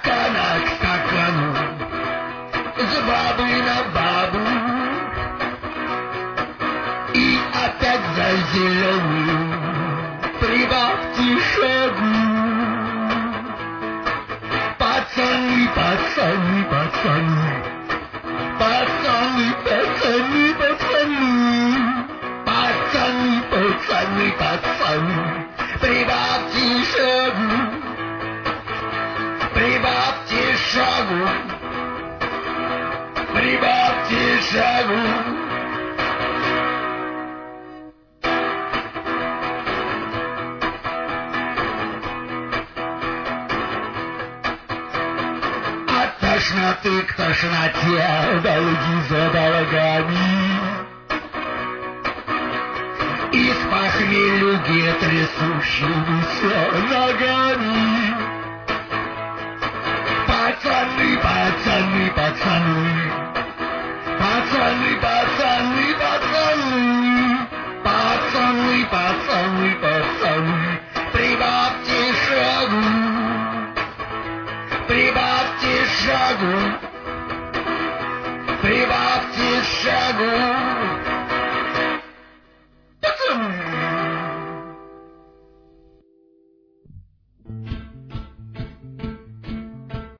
стакана к стакану, с бабы на бабу, и опять за зеленую прибавьте шагу. Пацаны, пацаны, пацаны, пацаны, пацаны, пацаны, пацаны, пацаны, пацаны, прибавьте шагу, прибавьте шагу, прибавьте шагу. От тошноты к тошноте, долги за долгами, и с похмелья трясущимися ногами. Пацаны, пацаны, пацаны, пацаны, пацаны, пацаны, пацаны, пацаны, пацаны, прибавьте шагу, прибавьте шагу, прибавьте шагу.